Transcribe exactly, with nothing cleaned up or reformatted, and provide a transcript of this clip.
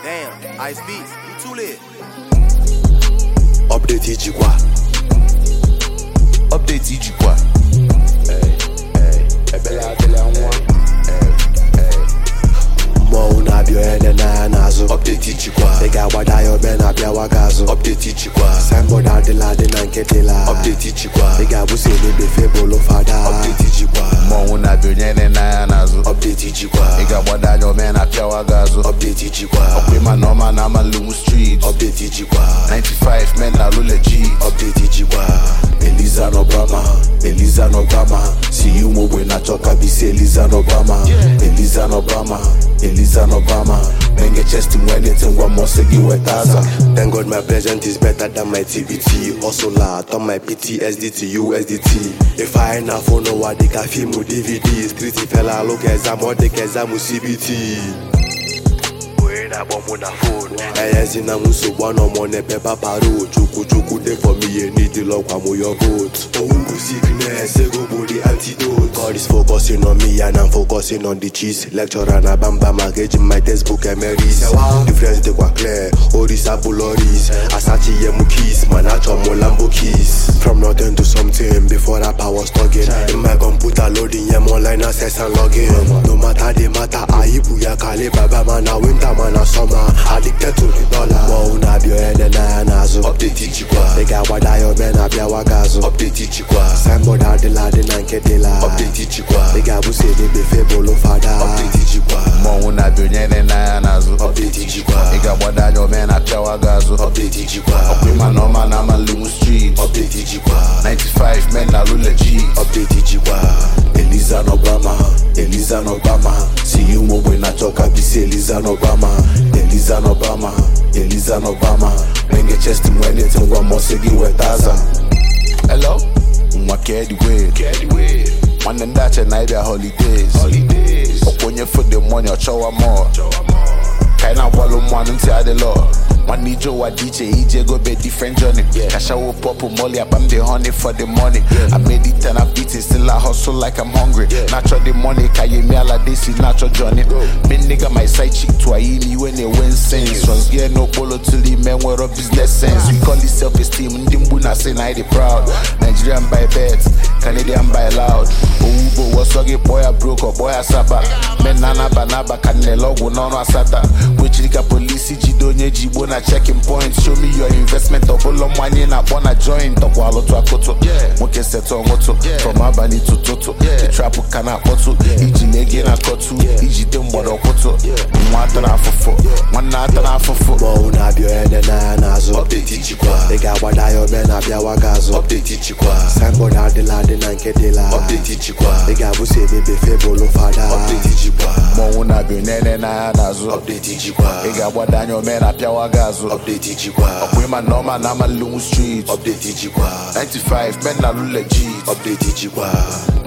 Damn, Ice B, you too lit. Update ijikwa. Update ijikwa. Hey, hey, ebela ebela nwa. Hey, hey. Mo una bio ene na nazo. Update ijikwa. Ega wada yo be na bia wagazo. Update ijikwa. Signboard adela de na nketela. Update ijikwa. Ega buse ni be febolo fada. Update ijikwa. Mo una bio ene na nazo. Update ijikwa. Ega wada yo be na bia wagazo. Update ijikwa. Okwe ma normal na ma lumu street. Update ijikwa. ninety-five men na lo legit. Update ijikwa. Eliza no Obama, Eliza no Obama. See you mo we na choka be say Eliza no Obama, Eliza no Obama, Eliza no Obama. Menge chest him when it and one more segi wetaza. Thank God my present is better than my T B T. Also la turn my P T S D to U S D T. If I ain't a phone no what they can film with D V D. Street fella look exam or they exam C B T. Na bomb na phone. Eh zina muso one on one paper paro. Chuku chuku dey for me you need the love am your vote. Oh sickness go body antidote. God is focusing on me and I'm focusing on the cheese. Lecturer na bamba magage my textbook emeris. Difference dey quite clear. Oris abuloris. Asachi yemu keys man I chop mo Lambo keys. From nothing to something before that I was talking. In my computer loading yem online access and login. No matter the matter I buya kale baba man a winter man a summer. Addicted to the dollar. Mo una bio ene na nazo. Update ijikwa. Ega wada yo be na bia wagazo. Update ijikwa. Signboard adela de na nketela. Update ijikwa. Ega buse ni be febolo fada. Update ijikwa. Mo una bio ene na nazo. Update ijikwa. Ega wada yo be na bia wagazo. Update ijikwa. Okwe ma normal na ma lumu street. Update ijikwa. ninety-five men na lo legit. Update ijikwa. Eliza no Obama, Eliza no Obama. See you mo we na choka be say Eliza no Obama, Eliza no Obama, Eliza no Obama. Menge chest him when it and one more segi wetaza. Hello? Mwa carry way. Carry way. One and that and I be holidays. Holidays. Okonye for the money or chowa more. Kaina walo one until the law. One need Joe a D J, E J go be different journey. Yeah. Cash out pop molly up, I'm the honey for the money. Yeah. I made it and I beat it, still I hustle like I'm hungry. Yeah. Natural the money, kaye me ala this is natural journey. Me nigga my side chick to a me when they win sense. Once get no polo to the men where a business sense. We call it self-esteem, ndimbuna say na they proud. Nigerian by bets, Canadian by loud. Oh, but what's up, boy I broke or boy I saba. Men nana banaba canelo go no no asata. Which lika police jidonye jibona checking points. Show me your investment of all money na bona join. Toko alo to akoto. Moke seto ngoto. From Abani to Toto. The trap kana poto. Iji lege na kotu. Iji dembodo koto. Mwata na fofo. Mwana na fofo. Mo una bio ene na nazo. Update ijikwa. Ega wada yo be na bia wagazo. Update ijikwa. Signboard adela de na nketela. Update ijikwa. Ega buse ni be febolo fada. Update ijikwa. Mo una bio nene na nazo. Update ijikwa. Ega wada yo me na bia wagazo. Update ijikwa. Okwe ma normal na ma lumu street. Update ijikwa. ninety-five men na lo legit. Update ijikwa.